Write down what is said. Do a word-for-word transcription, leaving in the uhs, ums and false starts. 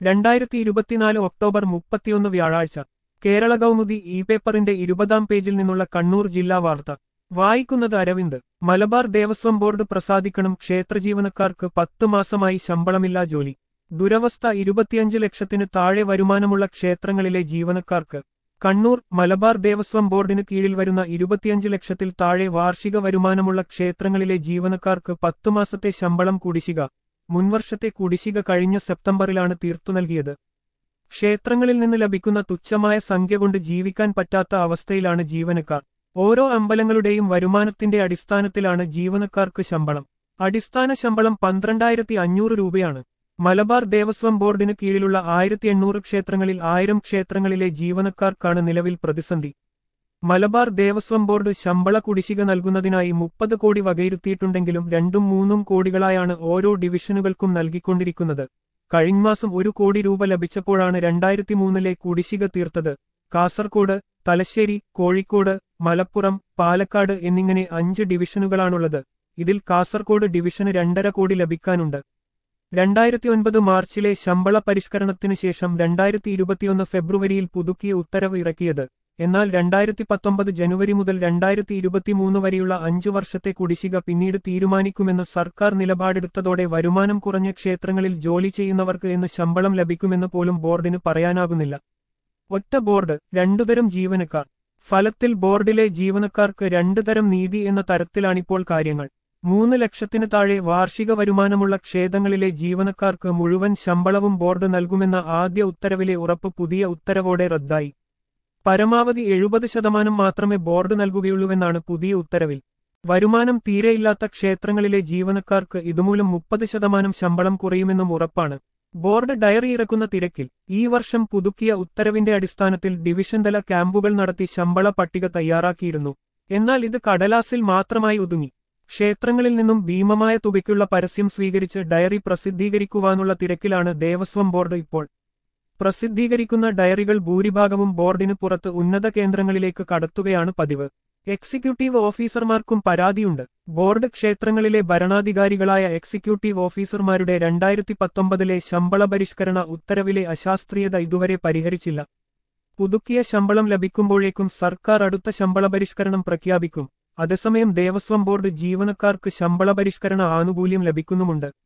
രണ്ടായിരത്തി ഇരുപത്തിനാല് ഒക്ടോബർ മുപ്പത്തിയൊന്ന് വ്യാഴാഴ്ച കേരള കൗമുദി ഇ പേപ്പറിന്റെ ഇരുപതാം പേജിൽ നിന്നുള്ള കണ്ണൂർ ജില്ലാ വാർത്ത വായിക്കുന്നത് അരവിന്ദ്. മലബാർ ദേവസ്വം ബോർഡ് പ്രസാദിക്കണം, ക്ഷേത്രജീവനക്കാർക്ക് പത്തു മാസമായി ശമ്പളമില്ലാ ജോലി. ദുരവസ്ഥ. ഇരുപത്തിയഞ്ച് ലക്ഷത്തിന് താഴെ വരുമാനമുള്ള ക്ഷേത്രങ്ങളിലെ ജീവനക്കാർക്ക്. കണ്ണൂർ. മലബാർ ദേവസ്വം ബോർഡിന് കീഴിൽ വരുന്ന ഇരുപത്തിയഞ്ച് ലക്ഷത്തിൽ താഴെ വാർഷിക വരുമാനമുള്ള ക്ഷേത്രങ്ങളിലെ ജീവനക്കാർക്ക് പത്തു മാസത്തെ ശമ്പളം കുടിശ്ശിക. മുൻവർഷത്തെ കുടിശ്ശിക കഴിഞ്ഞ സെപ്റ്റംബറിലാണ് തീർത്തു നൽകിയത്. ക്ഷേത്രങ്ങളിൽ നിന്ന് ലഭിക്കുന്ന തുച്ഛമായ സംഖ്യ കൊണ്ട് ജീവിക്കാൻ പറ്റാത്ത അവസ്ഥയിലാണ് ജീവനക്കാർ. ഓരോ അമ്പലങ്ങളുടെയും വരുമാനത്തിന്റെ അടിസ്ഥാനത്തിലാണ് ജീവനക്കാർക്ക് ശമ്പളം. അടിസ്ഥാന ശമ്പളം പന്ത്രണ്ടായിരത്തി അഞ്ഞൂറ് രൂപയാണ്. മലബാർ ദേവസ്വം ബോർഡിന് കീഴിലുള്ള ആയിരത്തി എണ്ണൂറ് ക്ഷേത്രങ്ങളിൽ ആയിരം ക്ഷേത്രങ്ങളിലെ ജീവനക്കാർക്കാണ് നിലവിൽ പ്രതിസന്ധി. മലബാർ ദേവസ്വം ബോർഡ് ശമ്പള കുടിശ്ശിക നൽകുന്നതിനായി മുപ്പത് കോടി വകയിരുത്തിയിട്ടുണ്ടെങ്കിലും രണ്ടും മൂന്നും കോടികളായാണ് ഓരോ ഡിവിഷനുകൾക്കും നൽകിക്കൊണ്ടിരിക്കുന്നത്. കഴിഞ്ഞമാസം ഒരു കോടി രൂപ ലഭിച്ചപ്പോഴാണ് രണ്ടായിരത്തി മൂന്നിലെ കുടിശ്ശിക തീർത്തത്. കാസർകോട്, തലശ്ശേരി, കോഴിക്കോട്, മലപ്പുറം, പാലക്കാട് എന്നിങ്ങനെ അഞ്ച് ഡിവിഷനുകളാണുള്ളത്. ഇതിൽ കാസർകോട് ഡിവിഷന് രണ്ടര കോടി ലഭിക്കാനുണ്ട്. രണ്ടായിരത്തി ഒൻപത് മാർച്ചിലെ ശമ്പള പരിഷ്കരണത്തിനു ശേഷം രണ്ടായിരത്തി ഇരുപത്തിയൊന്ന് ഫെബ്രുവരിയിൽ പുതുക്കിയ ഉത്തരവ് ഇറക്കിയത്. എന്നാൽ രണ്ടായിരത്തി പത്തൊമ്പത് ജനുവരി മുതൽ രണ്ടായിരത്തി ഇരുപത്തിമൂന്ന് വരെയുള്ള അഞ്ചു വർഷത്തെ കുടിശ്ശിക പിന്നീട് തീരുമാനിക്കുമെന്ന് സർക്കാർ നിലപാടെടുത്തതോടെ വരുമാനം കുറഞ്ഞ ക്ഷേത്രങ്ങളിൽ ജോലി ചെയ്യുന്നവർക്ക് എന്ന് ശമ്പളം ലഭിക്കുമെന്ന് പോലും ബോർഡിന് പറയാനാകുന്നില്ല. ഒറ്റ ബോർഡ്, രണ്ടുതരം ജീവനക്കാർ. ഫലത്തിൽ ബോർഡിലെ ജീവനക്കാർക്ക് രണ്ടുതരം നീതി എന്ന തരത്തിലാണിപ്പോൾ കാര്യങ്ങൾ. മൂന്ന് ലക്ഷത്തിന് താഴെ വാർഷിക വരുമാനമുള്ള ക്ഷേത്രങ്ങളിലെ ജീവനക്കാർക്ക് മുഴുവൻ ശമ്പളവും ബോർഡ് നൽകുമെന്ന ആദ്യ ഉത്തരവിലെ ഉറപ്പ് പുതിയ ഉത്തരവോടെ റദ്ദായി. പരമാവധി എഴുപത് ശതമാനം മാത്രമേ ബോർഡ് നൽകുകയുള്ളൂവെന്നാണ് പുതിയ ഉത്തരവിൽ. വരുമാനം തീരെയില്ലാത്ത ക്ഷേത്രങ്ങളിലെ ജീവനക്കാർക്ക് ഇതുമൂലം മുപ്പത് ശതമാനം ശമ്പളം കുറയുമെന്നും ഉറപ്പാണ്. ബോർഡ് ഡയറി ഇറക്കുന്ന തിരക്കിൽ ഈ വർഷം പുതുക്കിയ ഉത്തരവിന്റെ അടിസ്ഥാനത്തിൽ ഡിവിഷൻ തല ക്യാമ്പുകൾ നടത്തി ശമ്പള പട്ടിക തയ്യാറാക്കിയിരുന്നു. എന്നാൽ ഇത് കടലാസിൽ മാത്രമായി ഒതുങ്ങി. ക്ഷേത്രങ്ങളിൽ നിന്നും ഭീമമായ തുകയ്ക്കുള്ള പരസ്യം സ്വീകരിച്ച് ഡയറി പ്രസിദ്ധീകരിക്കുവാനുള്ള തിരക്കിലാണ് ദേവസ്വം ബോർഡ് ഇപ്പോൾ. പ്രസിദ്ധീകരിക്കുന്ന ഡയറികൾ ഭൂരിഭാഗവും ബോർഡിന് പുറത്ത് ഉന്നത കേന്ദ്രങ്ങളിലേക്ക് കടത്തുകയാണ് പതിവ്. എക്സിക്യൂട്ടീവ് ഓഫീസർമാർക്കും പരാതിയുണ്ട്. ബോർഡ് ക്ഷേത്രങ്ങളിലെ ഭരണാധികാരികളായ എക്സിക്യൂട്ടീവ് ഓഫീസർമാരുടെ രണ്ടായിരത്തി പത്തൊമ്പതിലെ ശമ്പള പരിഷ്കരണ ഉത്തരവിലെ അശാസ്ത്രീയത ഇതുവരെ പരിഹരിച്ചില്ല. പുതുക്കിയ ശമ്പളം ലഭിക്കുമ്പോഴേക്കും സർക്കാർ അടുത്ത ശമ്പള പരിഷ്കരണം പ്രഖ്യാപിക്കും. അതേസമയം ദേവസ്വം ബോർഡ് ജീവനക്കാർക്ക് ശമ്പള പരിഷ്കരണ ആനുകൂല്യം ലഭിക്കുന്നുമുണ്ട്.